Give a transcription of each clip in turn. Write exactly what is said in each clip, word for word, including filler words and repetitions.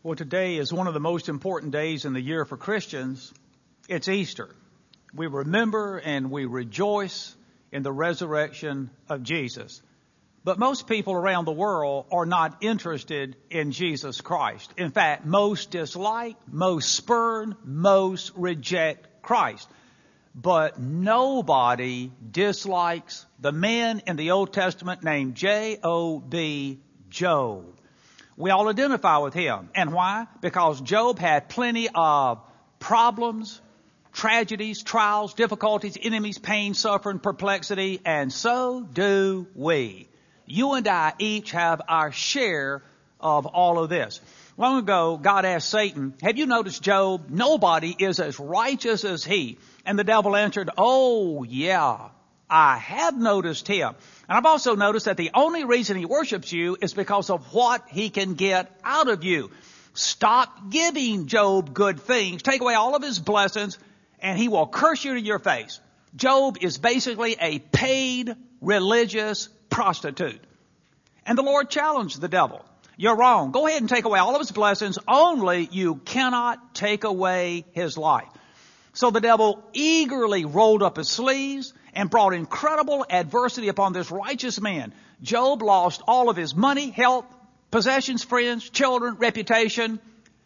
Well, today is one of the most important days in the year for Christians. It's Easter. We remember and we rejoice in the resurrection of Jesus. But most people around the world are not interested in Jesus Christ. In fact, most dislike, most spurn, most reject Christ. But nobody dislikes the man in the Old Testament named J O B, Job. We all identify with him. And why? Because Job had plenty of problems, tragedies, trials, difficulties, enemies, pain, suffering, perplexity, and so do we. You and I each have our share of all of this. Long ago, God asked Satan, have you noticed Job? Nobody is as righteous as he. And the devil answered, oh, yeah, I have noticed him. And I've also noticed that the only reason he worships you is because of what he can get out of you. Stop giving Job good things. Take away all of his blessings, and he will curse you to your face. Job is basically a paid religious prostitute. And the Lord challenged the devil. You're wrong. Go ahead and take away all of his blessings, only you cannot take away his life. So the devil eagerly rolled up his sleeves and brought incredible adversity upon this righteous man. Job lost all of his money, health, possessions, friends, children, reputation.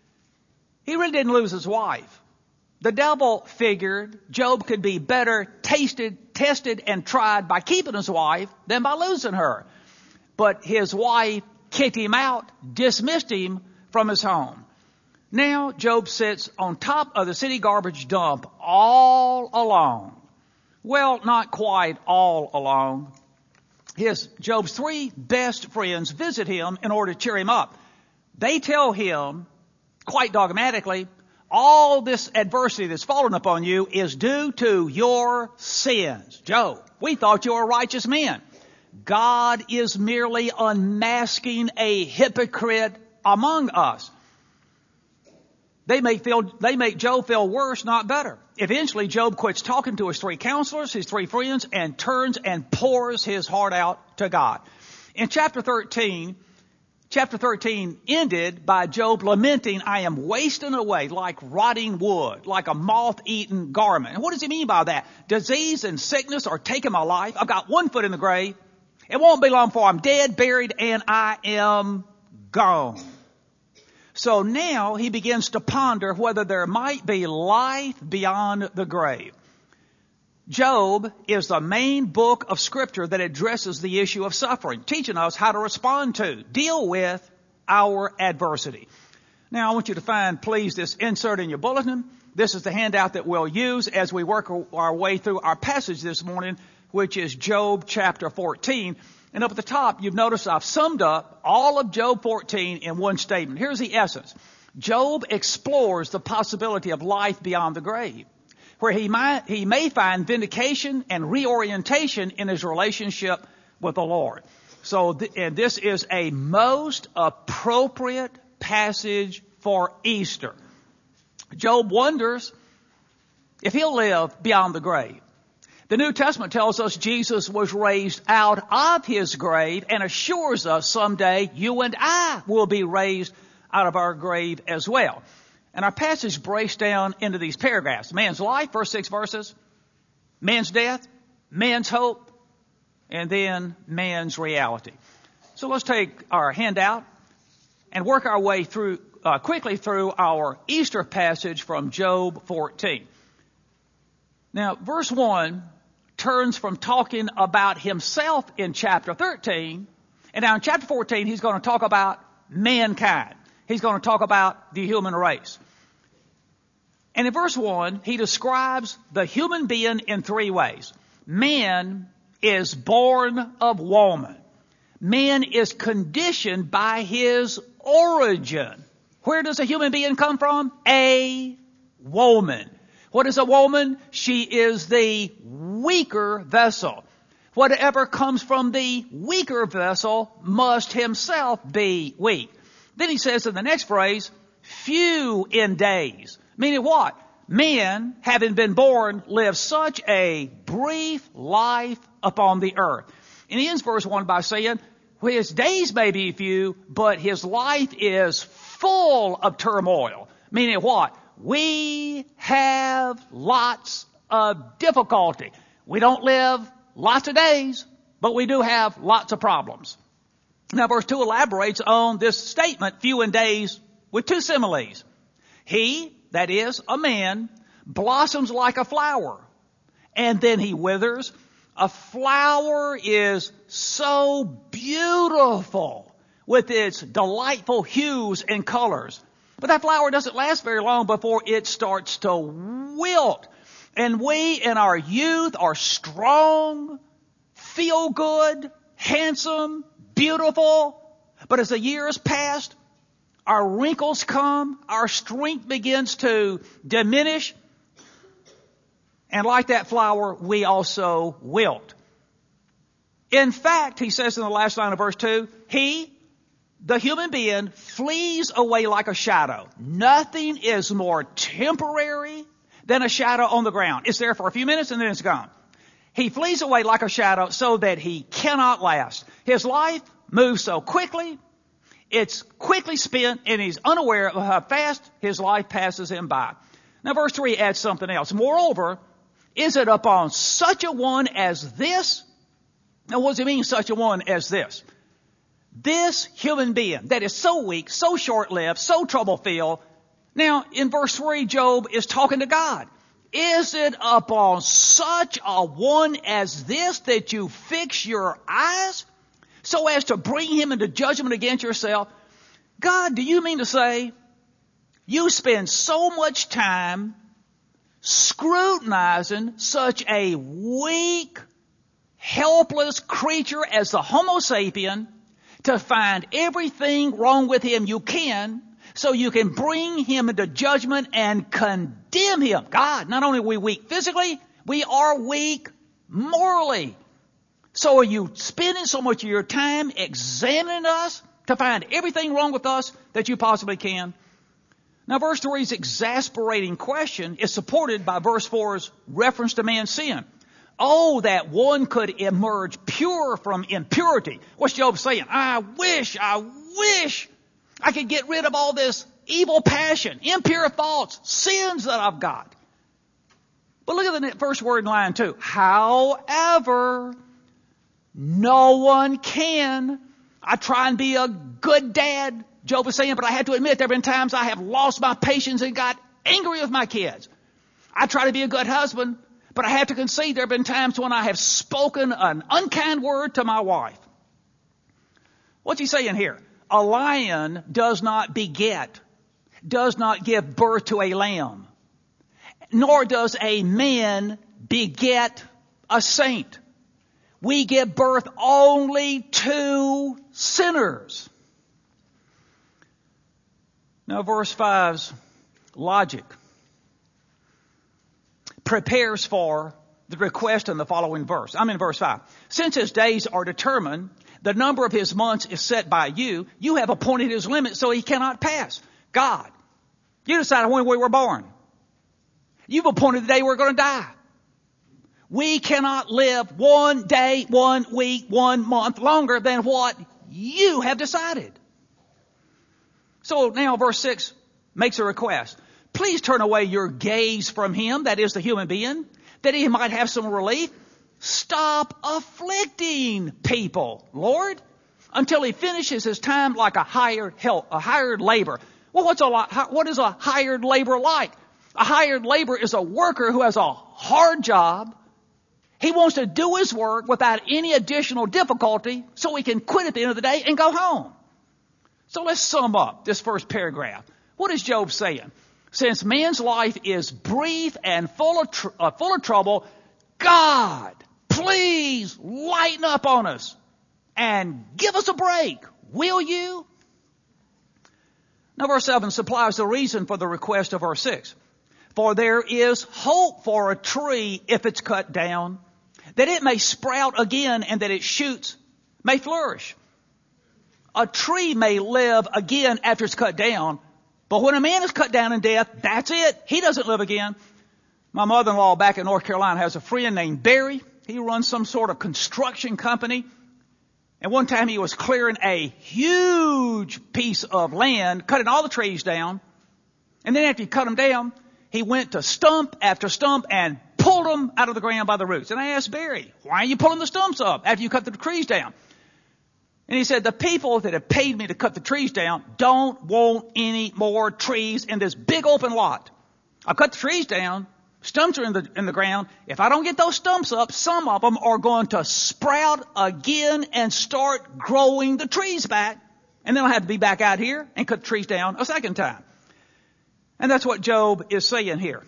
He really didn't lose his wife. The devil figured Job could be better tasted, tested, and tried by keeping his wife than by losing her. But his wife kicked him out, dismissed him from his home. Now Job sits on top of the city garbage dump all alone. Well, not quite all alone. His Job's three best friends visit him in order to cheer him up. They tell him, quite dogmatically, all this adversity that's fallen upon you is due to your sins. Job, we thought you were righteous men. God is merely unmasking a hypocrite among us. They make feel, they make Job feel worse, not better. Eventually, Job quits talking to his three counselors, his three friends, and turns and pours his heart out to God. In chapter thirteen, chapter thirteen ended by Job lamenting, I am wasting away like rotting wood, like a moth-eaten garment. And what does he mean by that? Disease and sickness are taking my life. I've got one foot in the grave. It won't be long before I'm dead, buried, and I am gone. So now he begins to ponder whether there might be life beyond the grave. Job is the main book of Scripture that addresses the issue of suffering, teaching us how to respond to, deal with our adversity. Now I want you to find, please, this insert in your bulletin. This is the handout that we'll use as we work our way through our passage this morning, which is Job chapter fourteen. And up at the top, you've noticed I've summed up all of Job fourteen in one statement. Here's the essence. Job explores the possibility of life beyond the grave, where he might, he may find vindication and reorientation in his relationship with the Lord. So, th- and this is a most appropriate passage for Easter. Job wonders if he'll live beyond the grave. The New Testament tells us Jesus was raised out of his grave and assures us someday you and I will be raised out of our grave as well. And our passage breaks down into these paragraphs. Man's life, first six verses. Man's death, man's hope, and then man's reality. So let's take our handout and work our way through uh, quickly through our Easter passage from Job fourteen. Now, verse one turns from talking about himself in chapter thirteen, and now in chapter fourteen, he's going to talk about mankind. He's going to talk about the human race. And in verse one, he describes the human being in three ways. Man is born of woman. Man is conditioned by his origin. Where does a human being come from? A woman. What is a woman? She is the weaker vessel. Whatever comes from the weaker vessel must himself be weak. Then he says in the next phrase, few in days. Meaning what? Men, having been born, live such a brief life upon the earth. And he ends verse one by saying, his days may be few, but his life is full of turmoil. Meaning what? We have lots of difficulty. We don't live lots of days, but we do have lots of problems. Now verse two elaborates on this statement, few in days, with two similes. He, that is, a man, blossoms like a flower, and then he withers. A flower is so beautiful with its delightful hues and colors. But that flower doesn't last very long before it starts to wilt. And we in our youth are strong, feel good, handsome, beautiful. But as the years pass, our wrinkles come, our strength begins to diminish. And like that flower, we also wilt. In fact, he says in the last line of verse two, he, the human being, flees away like a shadow. Nothing is more temporary than a shadow on the ground. It's there for a few minutes and then it's gone. He flees away like a shadow so that he cannot last. His life moves so quickly, it's quickly spent, and he's unaware of how fast his life passes him by. Now verse three adds something else. Moreover, is it upon such a one as this? Now what does it mean, such a one as this? This human being that is so weak, so short-lived, so trouble-filled. Now in verse three, Job is talking to God. Is it upon such a one as this that you fix your eyes so as to bring him into judgment against yourself? God, do you mean to say you spend so much time scrutinizing such a weak, helpless creature as the Homo sapien to find everything wrong with him you can so you can bring him into judgment and condemn him? God, not only are we weak physically, we are weak morally. So are you spending so much of your time examining us to find everything wrong with us that you possibly can? Now verse three's exasperating question is supported by verse four's reference to man's sin. Oh, that one could emerge pure from impurity. What's Job saying? I wish, I wish I could get rid of all this evil passion, impure thoughts, sins that I've got. But look at the first word in line two. However, no one can. I try and be a good dad, Job is saying, but I have to admit there have been times I have lost my patience and got angry with my kids. I try to be a good husband, but I have to concede there have been times when I have spoken an unkind word to my wife. What's he saying here? A lion does not beget, does not give birth to a lamb, nor does a man beget a saint. We give birth only to sinners. Now verse five's logic prepares for the request in the following verse. I'm in verse five. Since his days are determined, the number of his months is set by you. You have appointed his limit so he cannot pass. God, you decided when we were born. You've appointed the day we're going to die. We cannot live one day, one week, one month longer than what you have decided. So now verse six makes a request. Please turn away your gaze from him, that is the human being, that he might have some relief. Stop afflicting people, Lord, until he finishes his time like a hired help, a hired labor. Well, what's a what is a hired labor like? A hired labor is a worker who has a hard job. He wants to do his work without any additional difficulty so he can quit at the end of the day and go home. So let's sum up this first paragraph. What is Job saying? Since man's life is brief and full of, tr- uh, full of trouble, God, please lighten up on us and give us a break. Will you? Now verse seven supplies the reason for the request of verse six. For there is hope for a tree if it's cut down, that it may sprout again and that its shoots may flourish. A tree may live again after it's cut down, but when a man is cut down in death, that's it. He doesn't live again. My mother-in-law back in North Carolina has a friend named Barry. He runs some sort of construction company. And one time he was clearing a huge piece of land, cutting all the trees down. And then after he cut them down, he went to stump after stump and pulled them out of the ground by the roots. And I asked Barry, why are you pulling the stumps up after you cut the trees down? And he said, the people that have paid me to cut the trees down don't want any more trees in this big open lot. I've cut the trees down. Stumps are in the, in the ground. If I don't get those stumps up, some of them are going to sprout again and start growing the trees back. And then I'll have to be back out here and cut the trees down a second time. And that's what Job is saying here.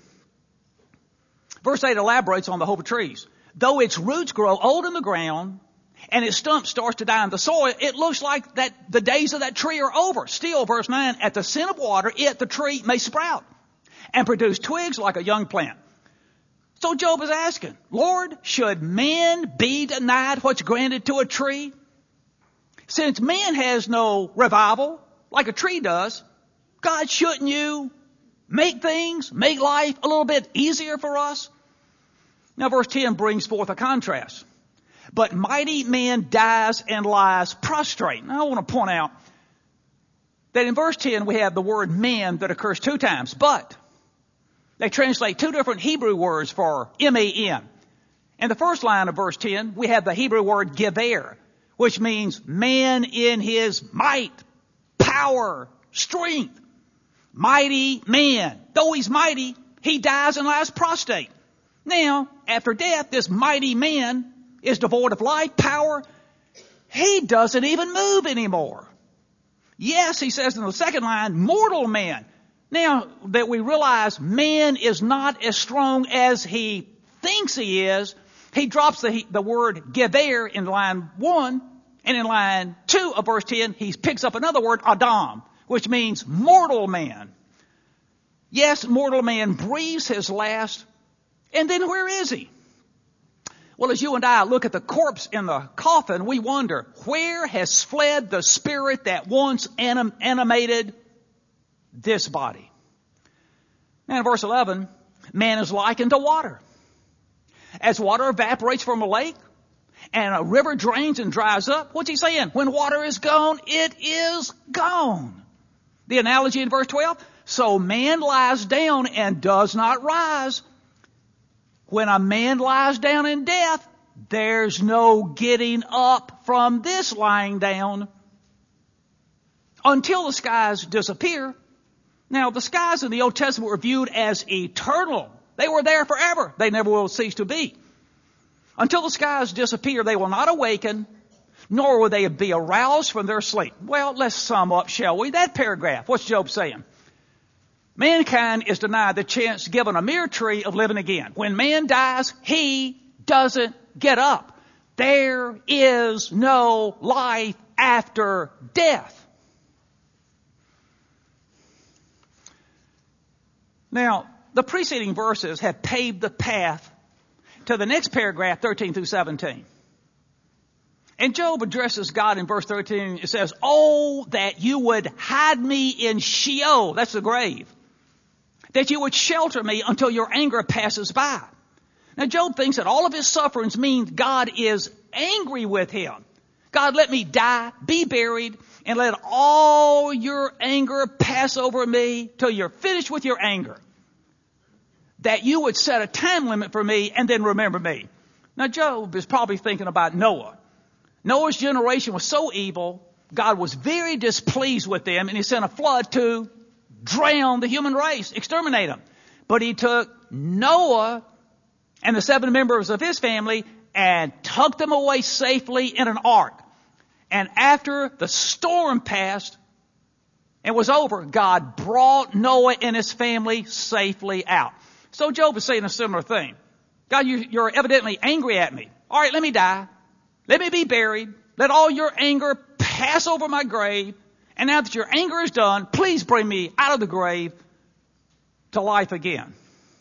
Verse eight elaborates on the hope of trees. Though its roots grow old in the ground and its stump starts to die in the soil, it looks like that the days of that tree are over. Still, verse nine, at the scent of water, it, the tree, may sprout and produce twigs like a young plant. So Job is asking, Lord, should man be denied what's granted to a tree? Since man has no revival like a tree does, God, shouldn't you make things, make life a little bit easier for us? Now verse ten brings forth a contrast. But mighty man dies and lies prostrate. Now I want to point out that in verse ten we have the word man that occurs two times, but they translate two different Hebrew words for M A N. In the first line of verse ten, we have the Hebrew word gever, which means man in his might, power, strength. Mighty man. Though he's mighty, he dies and lies prostrate. Now, after death, this mighty man is devoid of life, power. He doesn't even move anymore. Yes, he says in the second line, mortal man. Now that we realize man is not as strong as he thinks he is, he drops the, the word gever in line one, and in line two of verse ten, he picks up another word, Adam, which means mortal man. Yes, mortal man breathes his last, and then where is he? Well, as you and I look at the corpse in the coffin, we wonder, where has fled the spirit that once anim- animated this body? Now in verse eleven, man is likened to water. As water evaporates from a lake and a river drains and dries up, what's he saying? When water is gone, it is gone. The analogy in verse twelve, so man lies down and does not rise. When a man lies down in death, there's no getting up from this lying down until the skies disappear. Now, the skies in the Old Testament were viewed as eternal. They were there forever. They never will cease to be. Until the skies disappear, they will not awaken, nor will they be aroused from their sleep. Well, let's sum up, shall we? That paragraph. What's Job saying? Mankind is denied the chance given a mere tree of living again. When man dies, he doesn't get up. There is no life after death. Now, the preceding verses have paved the path to the next paragraph, thirteen through seventeen. And Job addresses God in verse thirteen. It says, oh, that you would hide me in Sheol. That's the grave. That you would shelter me until your anger passes by. Now, Job thinks that all of his sufferings mean God is angry with him. God, let me die, be buried, and let all your anger pass over me till you're finished with your anger. That you would set a time limit for me and then remember me. Now, Job is probably thinking about Noah. Noah's generation was so evil, God was very displeased with them, and he sent a flood to drown the human race, exterminate them. But he took Noah and the seven members of his family and tucked them away safely in an ark. And after the storm passed and was over, God brought Noah and his family safely out. So Job is saying a similar thing. God, you, you're evidently angry at me. All right, let me die. Let me be buried. Let all your anger pass over my grave. And now that your anger is done, please bring me out of the grave to life again.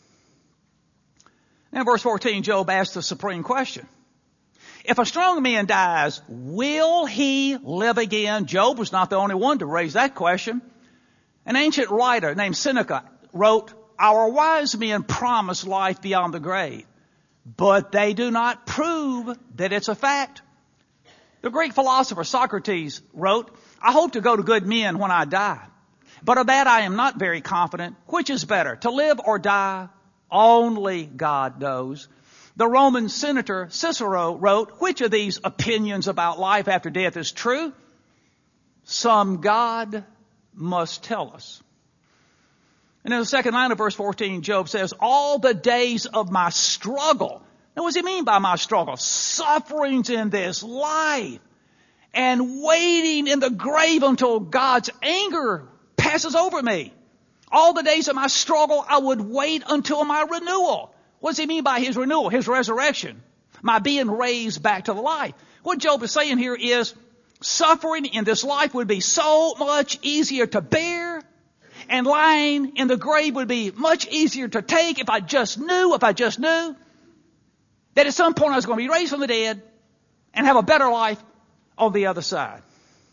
Now, verse fourteen, Job asks the supreme question. If a strong man dies, will he live again? Job was not the only one to raise that question. An ancient writer named Seneca wrote, our wise men promise life beyond the grave, but they do not prove that it's a fact. The Greek philosopher Socrates wrote, I hope to go to good men when I die, but of that I am not very confident. Which is better, to live or die? Only God knows. The Roman senator Cicero wrote, which of these opinions about life after death is true? Some God must tell us. And in the second line of verse fourteen, Job says, all the days of my struggle. Now, what does he mean by my struggle? Sufferings in this life and waiting in the grave until God's anger passes over me. All the days of my struggle, I would wait until my renewal. What does he mean by his renewal? His resurrection. My being raised back to the life. What Job is saying here is suffering in this life would be so much easier to bear, and lying in the grave would be much easier to take if I just knew, if I just knew that at some point I was going to be raised from the dead and have a better life on the other side.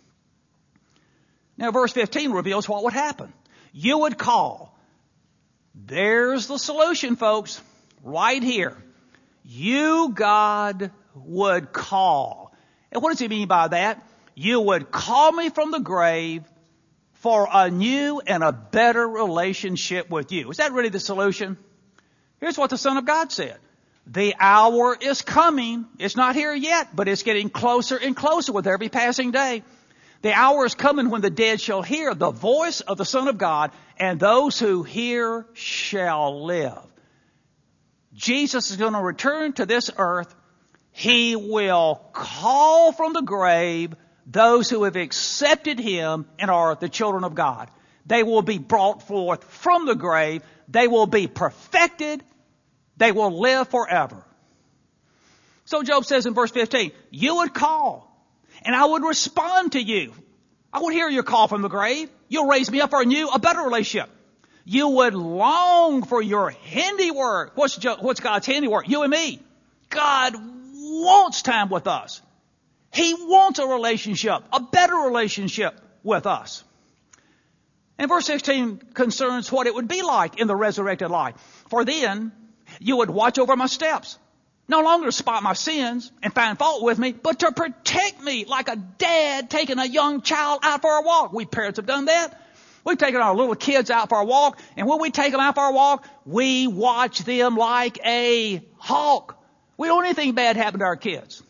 Now verse fifteen reveals what would happen. You would call. There's the solution, folks, right here. You, God, would call. And what does he mean by that? You would call me from the grave for a new and a better relationship with you. Is that really the solution? Here's what the Son of God said. The hour is coming. It's not here yet, but it's getting closer and closer with every passing day. The hour is coming when the dead shall hear the voice of the Son of God, and those who hear shall live. Jesus is going to return to this earth. He will call from the grave those who have accepted him and are the children of God. They will be brought forth from the grave. They will be perfected. They will live forever. So Job says in verse fifteen, you would call and I would respond to you. I would hear your call from the grave. You'll raise me up for a new, a better relationship. You would long for your handiwork. What's, what's God's handiwork? You and me. God wants time with us. He wants a relationship, a better relationship with us. And verse sixteen concerns what it would be like in the resurrected life. For then you would watch over my steps, no longer to spot my sins and find fault with me, but to protect me like a dad taking a young child out for a walk. We parents have done that. We've taken our little kids out for a walk, and when we take them out for a walk, we watch them like a hawk. We don't want anything bad happen to our kids.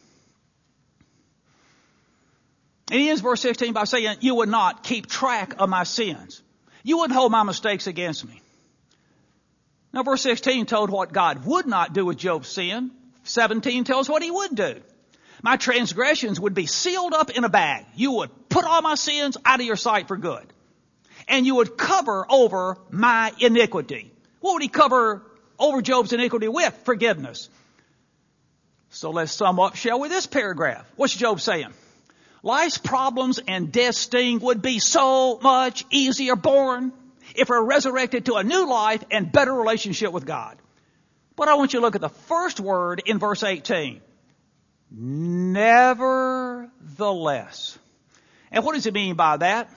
And he ends verse sixteen by saying, you would not keep track of my sins. You wouldn't hold my mistakes against me. Now verse sixteen told what God would not do with Job's sin. seventeen tells what he would do. My transgressions would be sealed up in a bag. You would put all my sins out of your sight for good. And you would cover over my iniquity. What would he cover over Job's iniquity with? Forgiveness. So let's sum up, shall we, this paragraph. What's Job saying? Life's problems and death's sting would be so much easier borne if we're resurrected to a new life and better relationship with God. But I want you to look at the first word in verse eighteen. Nevertheless. And what does it mean by that?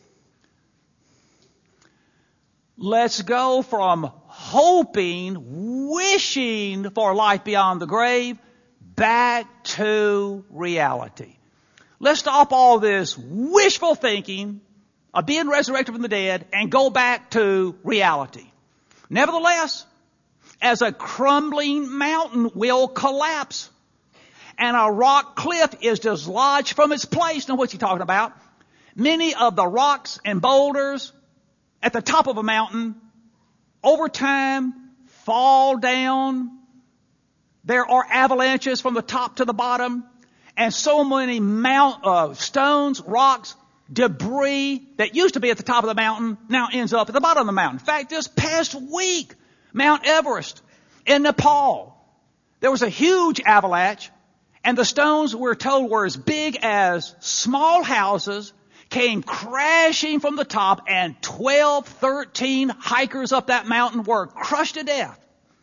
Let's go from hoping, wishing for life beyond the grave, back to reality. Let's stop all this wishful thinking of being resurrected from the dead and go back to reality. Nevertheless, as a crumbling mountain will collapse and a rock cliff is dislodged from its place. Now what's he talking about? Many of the rocks and boulders at the top of a mountain over time fall down. There are avalanches from the top to the bottom. And so many mount, uh, stones, rocks, debris that used to be at the top of the mountain now ends up at the bottom of the mountain. In fact, this past week, Mount Everest in Nepal, there was a huge avalanche, and the stones, we're told, were as big as small houses, came crashing from the top, and twelve, thirteen hikers up that mountain were crushed to death.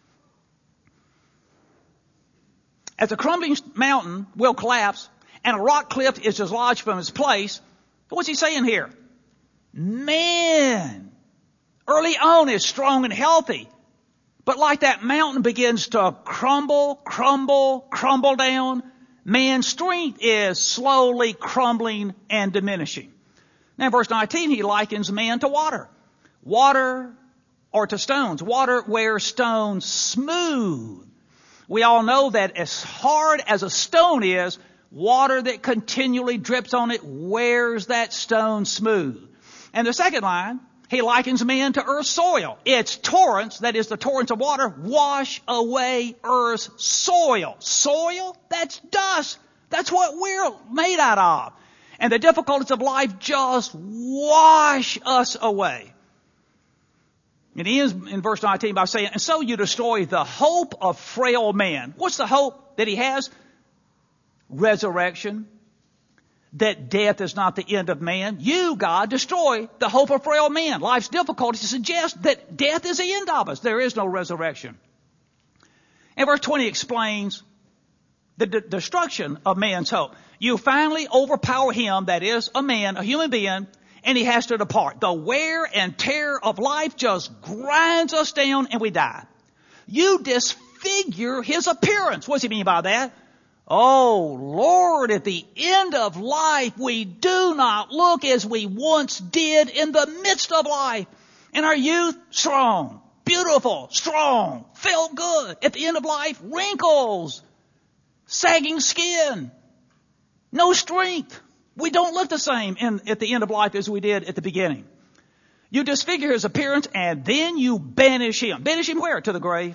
As a crumbling mountain will collapse and a rock cliff is dislodged from its place, what's he saying here? Man, early on is strong and healthy. But like that mountain begins to crumble, crumble, crumble down, man's strength is slowly crumbling and diminishing. Now in verse nineteen, he likens man to water. Water or to stones. Water wears stones smooth. We all know that as hard as a stone is, water that continually drips on it wears that stone smooth. And the second line, he likens man to earth's soil. Its torrents, that is the torrents of water, wash away earth's soil. Soil? That's dust. That's what we're made out of. And the difficulties of life just wash us away. And he ends in verse nineteen by saying, and so you destroy the hope of frail man. What's the hope that he has? Resurrection. That death is not the end of man. You, God, destroy the hope of frail man. Life's difficulties suggest that death is the end of us. There is no resurrection. And verse twenty explains the d- destruction of man's hope. You finally overpower him, that is a man, a human being, and he has to depart. The wear and tear of life just grinds us down and we die. You disfigure his appearance. What does he mean by that? Oh, Lord, at the end of life, we do not look as we once did in the midst of life. In our youth, strong, beautiful, strong, felt good. At the end of life, wrinkles, sagging skin, no strength. We don't look the same in, at the end of life as we did at the beginning. You disfigure his appearance and then you banish him. Banish him where? To the grave.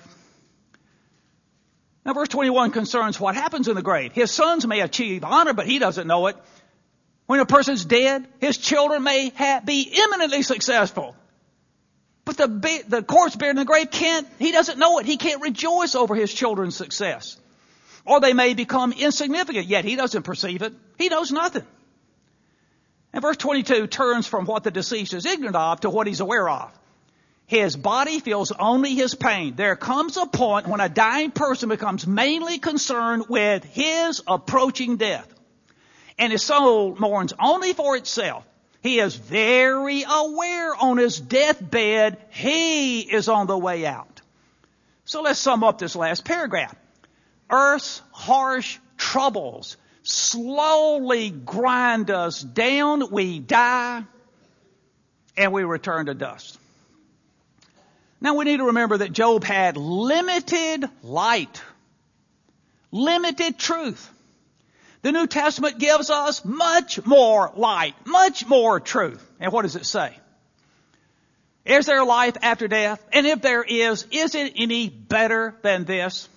Now verse twenty-one concerns what happens in the grave. His sons may achieve honor, but he doesn't know it. When a person's dead, his children may ha- be eminently successful. But the, be- the corpse buried in the grave can't, he doesn't know it. He can't rejoice over his children's success. Or they may become insignificant, yet he doesn't perceive it. He knows nothing. And verse twenty-two turns from what the deceased is ignorant of to what he's aware of. His body feels only his pain. There comes a point when a dying person becomes mainly concerned with his approaching death. And his soul mourns only for itself. He is very aware on his deathbed he is on the way out. So let's sum up this last paragraph. Earth's harsh troubles slowly grind us down. We die and we return to dust. Now we need to remember that Job had limited light, limited truth. The New Testament gives us much more light, much more truth. And what does it say? Is there life after death? And if there is, is it any better than this?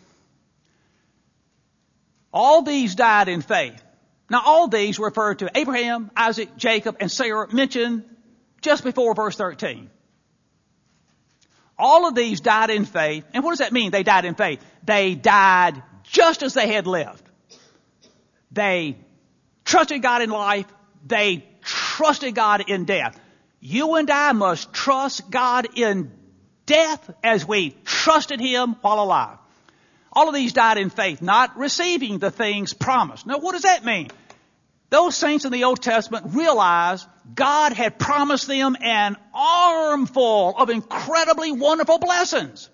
All these died in faith. Now all these refer to Abraham, Isaac, Jacob, and Sarah mentioned just before verse thirteen. All of these died in faith. And what does that mean? They died in faith. They died just as they had lived. They trusted God in life. They trusted God in death. You and I must trust God in death as we trusted Him while alive. All of these died in faith, not receiving the things promised. Now, what does that mean? Those saints in the Old Testament realized God had promised them an armful of incredibly wonderful blessings.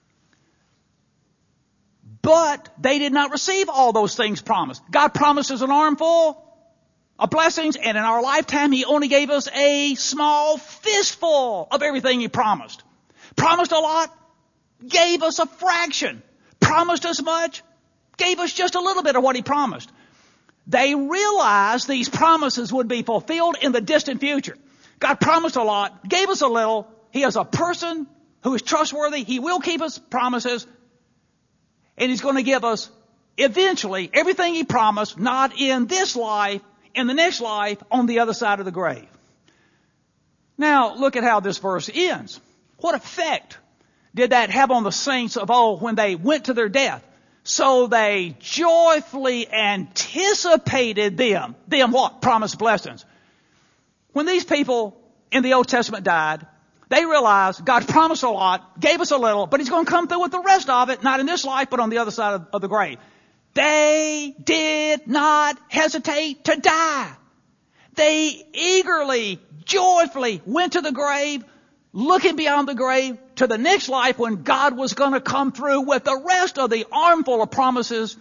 But they did not receive all those things promised. God promises an armful of blessings, and in our lifetime He only gave us a small fistful of everything He promised. Promised a lot, gave us a fraction. Promised us much, gave us just a little bit of what He promised. They realized these promises would be fulfilled in the distant future. God promised a lot, gave us a little. He is a person who is trustworthy. He will keep His promises. And He's going to give us eventually everything He promised, not in this life, in the next life, on the other side of the grave. Now, look at how this verse ends. What effect did that have on the saints of old when they went to their death? So they joyfully anticipated them. Them what? Promised blessings. When these people in the Old Testament died, they realized God promised a lot, gave us a little, but He's going to come through with the rest of it, not in this life, but on the other side of, of the grave. They did not hesitate to die. They eagerly, joyfully went to the grave, looking beyond the grave to the next life when God was going to come through with the rest of the armful of promises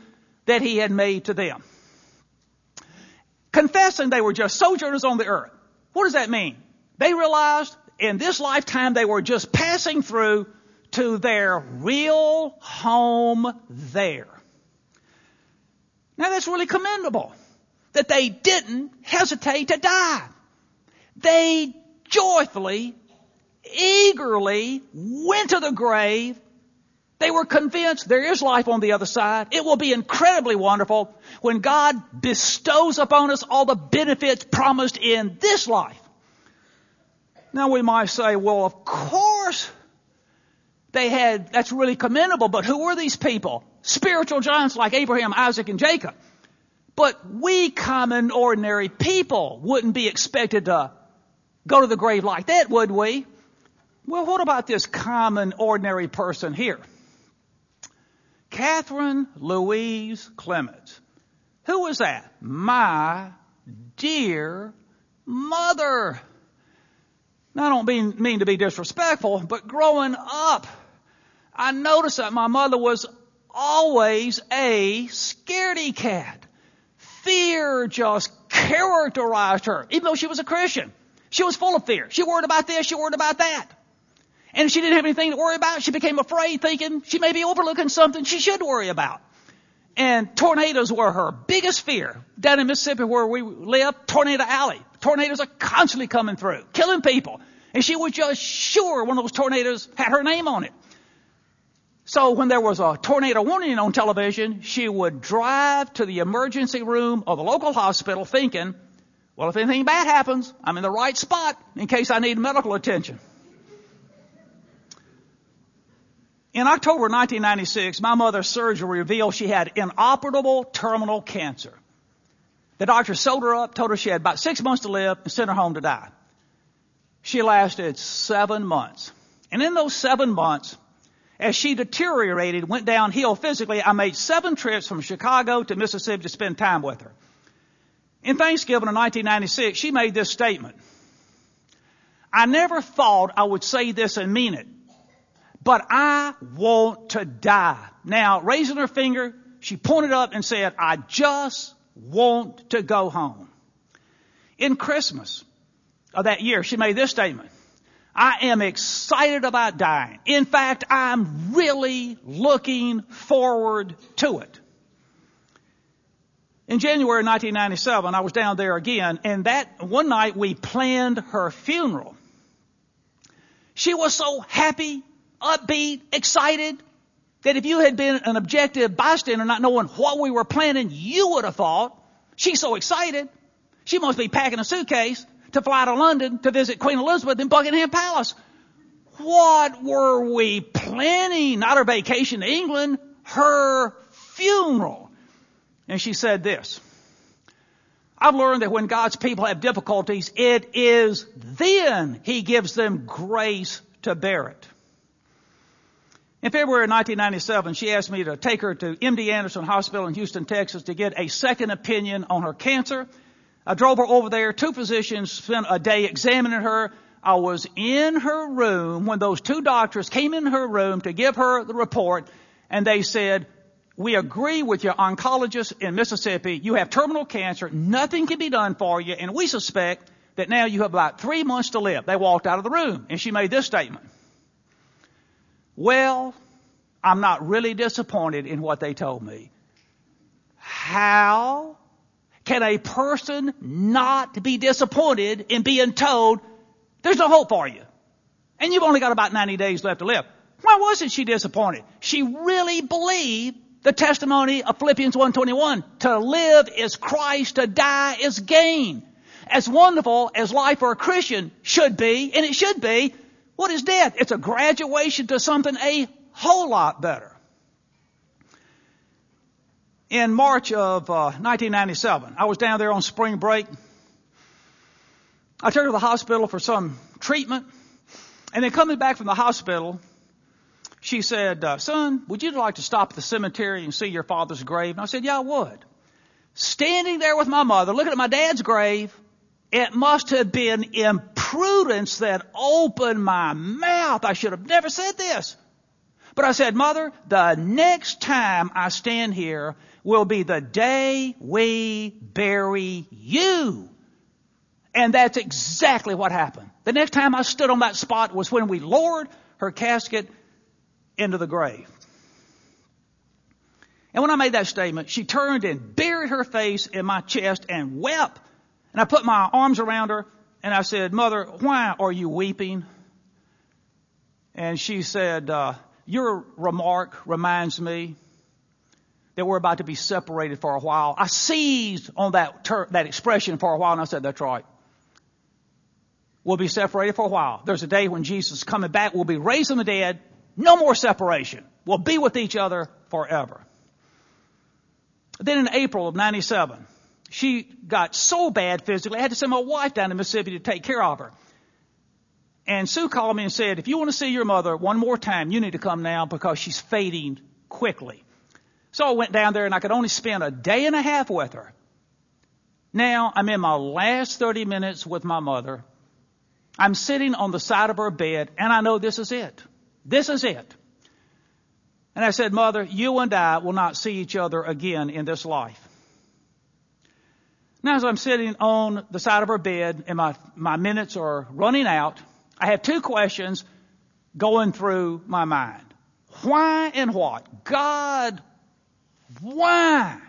that he had made to them. Confessing they were just sojourners on the earth. What does that mean? They realized in this lifetime they were just passing through to their real home there. Now that's really commendable that they didn't hesitate to die. They joyfully, eagerly went to the grave. They were convinced there is life on the other side. It will be incredibly wonderful when God bestows upon us all the benefits promised in this life. Now we might say, well, of course they had, that's really commendable, but who were these people? Spiritual giants like Abraham, Isaac, and Jacob. But we common, ordinary people wouldn't be expected to go to the grave like that, would we? Well, what about this common, ordinary person here? Catherine Louise Clements. Who was that? My dear mother. Now, I don't mean, mean to be disrespectful, but growing up, I noticed that my mother was always a scaredy cat. Fear just characterized her, even though she was a Christian. She was full of fear. She worried about this, she worried about that. And if she didn't have anything to worry about, she became afraid, thinking she may be overlooking something she should worry about. And tornadoes were her biggest fear. Down in Mississippi where we live, Tornado Alley. Tornadoes are constantly coming through, killing people. And she was just sure one of those tornadoes had her name on it. So when there was a tornado warning on television, she would drive to the emergency room of the local hospital thinking, well, if anything bad happens, I'm in the right spot in case I need medical attention. In October nineteen ninety-six, my mother's surgery revealed she had inoperable terminal cancer. The doctor sewed her up, told her she had about six months to live, and sent her home to die. She lasted seven months. And in those seven months, as she deteriorated, went downhill physically, I made seven trips from Chicago to Mississippi to spend time with her. In Thanksgiving of nineteen ninety-six, she made this statement. I never thought I would say this and mean it, but I want to die. Now, raising her finger, she pointed up and said, I just want to go home. In Christmas of that year, she made this statement. I am excited about dying. In fact, I'm really looking forward to it. In January nineteen ninety-seven, I was down there again, and that one night we planned her funeral. She was so happy, upbeat, excited, that if you had been an objective bystander not knowing what we were planning, you would have thought, she's so excited, she must be packing a suitcase to fly to London to visit Queen Elizabeth in Buckingham Palace. What were we planning? Not her vacation to England, her funeral. And she said this, I've learned that when God's people have difficulties, it is then He gives them grace to bear it. In February nineteen ninety-seven, she asked me to take her to M D Anderson Hospital in Houston, Texas to get a second opinion on her cancer. I drove her over there. Two physicians spent a day examining her. I was in her room when those two doctors came in her room to give her the report, and they said, we agree with your oncologist in Mississippi. You have terminal cancer. Nothing can be done for you, and we suspect that now you have about three months to live. They walked out of the room, and she made this statement. Well, I'm not really disappointed in what they told me. How can a person not be disappointed in being told there's no hope for you? And you've only got about ninety days left to live. Why wasn't she disappointed? She really believed the testimony of Philippians one twenty-one. To live is Christ, to die is gain. As wonderful as life for a Christian should be, and it should be, what is death? It's a graduation to something a whole lot better. In March of uh, nineteen ninety-seven, I was down there on spring break. I took her to the hospital for some treatment. And then coming back from the hospital, she said, uh, son, would you like to stop at the cemetery and see your father's grave? And I said, yeah, I would. Standing there with my mother, looking at my dad's grave, it must have been imprudence that opened my mouth. I should have never said this. But I said, Mother, the next time I stand here will be the day we bury you. And that's exactly what happened. The next time I stood on that spot was when we lowered her casket into the grave. And when I made that statement, she turned and buried her face in my chest and wept. And I put my arms around her and I said, Mother, why are you weeping? And she said, uh, your remark reminds me that we're about to be separated for a while. I seized on that ter- that expression for a while and I said, that's right. We'll be separated for a while. There's a day when Jesus is coming back. We'll be raised from the dead. No more separation. We'll be with each other forever. Then in April of ninety-seven, she got so bad physically, I had to send my wife down to Mississippi to take care of her. And Sue called me and said, if you want to see your mother one more time, you need to come now because she's fading quickly. So I went down there and I could only spend a day and a half with her. Now I'm in my last thirty minutes with my mother. I'm sitting on the side of her bed and I know this is it. This is it. And I said, Mother, you and I will not see each other again in this life. Now as I'm sitting on the side of her bed and my, my minutes are running out, I have two questions going through my mind. Why and what? God, why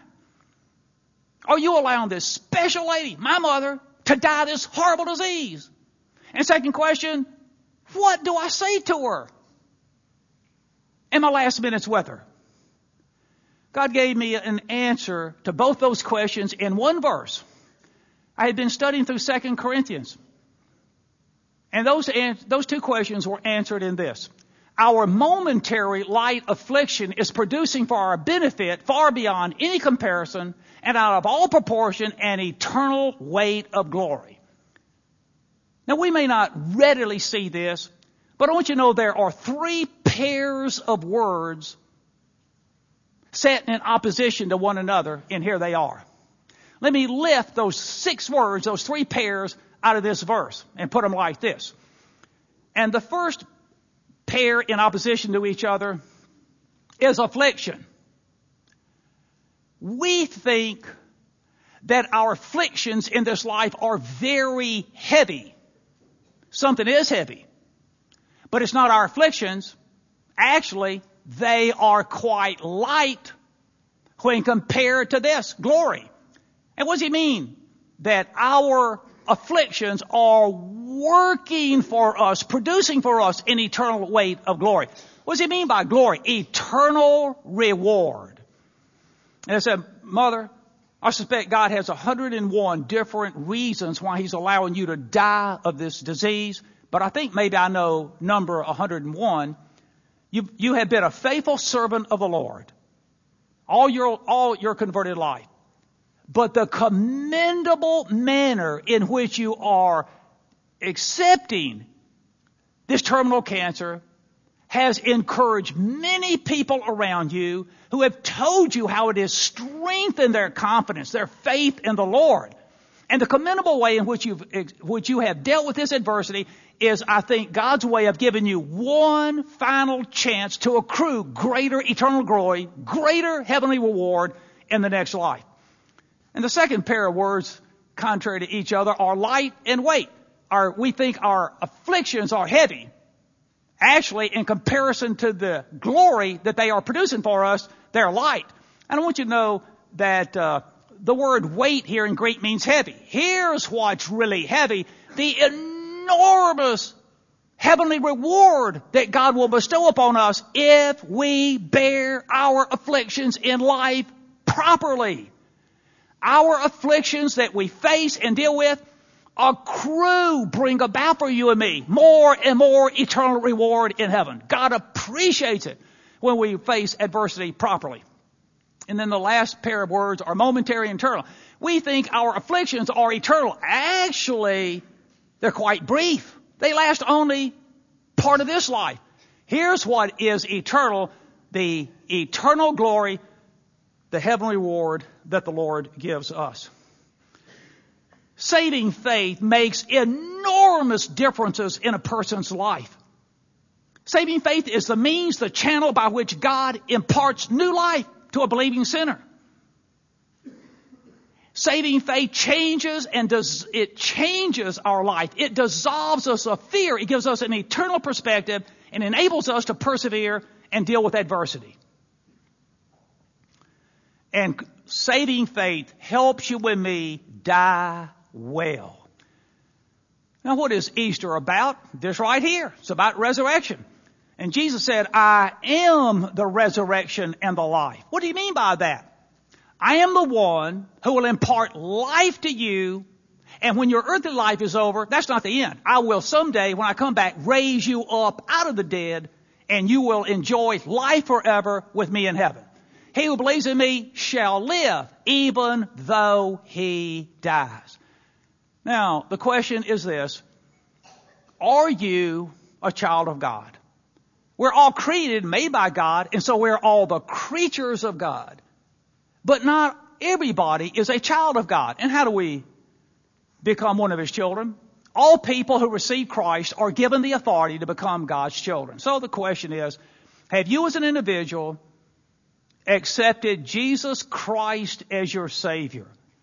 are you allowing this special lady, my mother, to die this horrible disease? And second question, what do I say to her in my last minutes with her? God gave me an answer to both those questions in one verse. I had been studying through Second Corinthians. And those, those two questions were answered in this. Our momentary light affliction is producing for our benefit far beyond any comparison and out of all proportion an eternal weight of glory. Now we may not readily see this, but I want you to know there are three pairs of words set in opposition to one another, and here they are. Let me lift those six words, those three pairs, out of this verse and put them like this. And the first pair in opposition to each other is affliction. We think that our afflictions in this life are very heavy. Something is heavy, but it's not our afflictions. Actually, they are quite light when compared to this glory. And what does he mean? That our afflictions are working for us, producing for us an eternal weight of glory. What does he mean by glory? Eternal reward. And I said, Mother, I suspect God has one hundred and one different reasons why he's allowing you to die of this disease. But I think maybe I know number one hundred and one. You, you have been a faithful servant of the Lord all your, all your converted life. But the commendable manner in which you are accepting this terminal cancer has encouraged many people around you who have told you how it has strengthened their confidence, their faith in the Lord. And the commendable way in which you've, which you have dealt with this adversity is, I think, God's way of giving you one final chance to accrue greater eternal glory, greater heavenly reward in the next life. And the second pair of words, contrary to each other, are light and weight. Our, we think our afflictions are heavy. Actually, in comparison to the glory that they are producing for us, they're light. And I want you to know that uh, the word weight here in Greek means heavy. Here's what's really heavy. The enormous heavenly reward that God will bestow upon us if we bear our afflictions in life properly. Our afflictions that we face and deal with accrue, bring about for you and me more and more eternal reward in heaven. God appreciates it when we face adversity properly. And then the last pair of words are momentary and eternal. We think our afflictions are eternal. Actually, they're quite brief. They last only part of this life. Here's what is eternal: the eternal glory, the heavenly reward that the Lord gives us. Saving faith makes enormous differences in a person's life. Saving faith is the means, the channel by which God imparts new life to a believing sinner. Saving faith changes and does, it changes our life. It dissolves us of fear. It gives us an eternal perspective and enables us to persevere and deal with adversity. And saving faith helps you and me die well. Now, what is Easter about? This right here. It's about resurrection. And Jesus said, I am the resurrection and the life. What do you mean by that? I am the one who will impart life to you. And when your earthly life is over, that's not the end. I will someday, when I come back, raise you up out of the dead, and you will enjoy life forever with me in heaven. He who believes in me shall live, even though he dies. Now, the question is this. Are you a child of God? We're all created, made by God, and so we're all the creatures of God. But not everybody is a child of God. And how do we become one of his children? All people who receive Christ are given the authority to become God's children. So the question is, have you as an individual accepted Jesus Christ as your Savior?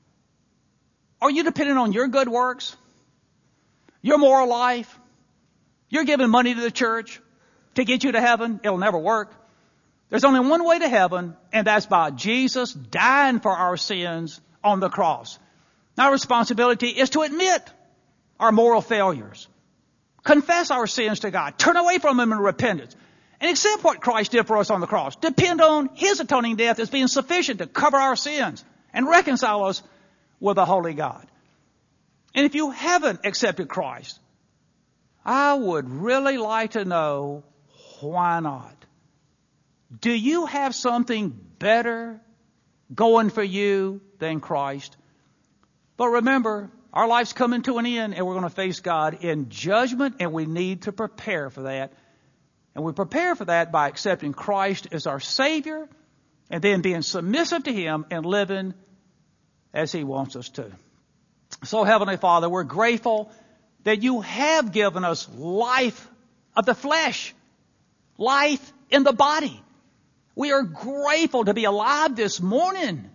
Are you dependent on your good works? Your moral life? You're giving money to the church to get you to heaven? It'll never work. There's only one way to heaven, and that's by Jesus dying for our sins on the cross. Our responsibility is to admit our moral failures, confess our sins to God, turn away from them in repentance, and accept what Christ did for us on the cross. Depend on his atoning death as being sufficient to cover our sins and reconcile us with a holy God. And if you haven't accepted Christ, I would really like to know why not. Do you have something better going for you than Christ? But remember, our life's coming to an end, and we're going to face God in judgment, and we need to prepare for that. And we prepare for that by accepting Christ as our Savior, and then being submissive to him and living as he wants us to. So, Heavenly Father, we're grateful that you have given us life of the flesh, life in the body. We are grateful to be alive this morning.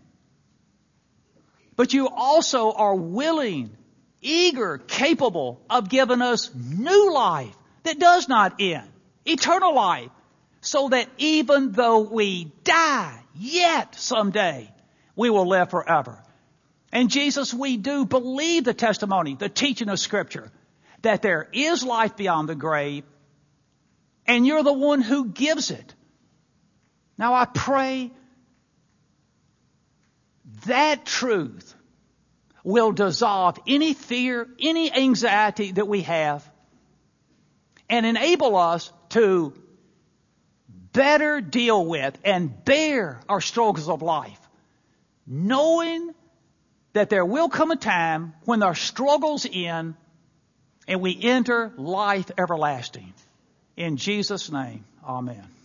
But you also are willing, eager, capable of giving us new life that does not end, eternal life, so that even though we die, yet someday we will live forever. And Jesus, we do believe the testimony, the teaching of Scripture, that there is life beyond the grave, and you're the one who gives it. Now I pray that truth will dissolve any fear, any anxiety that we have, and enable us to better deal with and bear our struggles of life, knowing that there will come a time when our struggles end and we enter life everlasting. In Jesus' name, amen.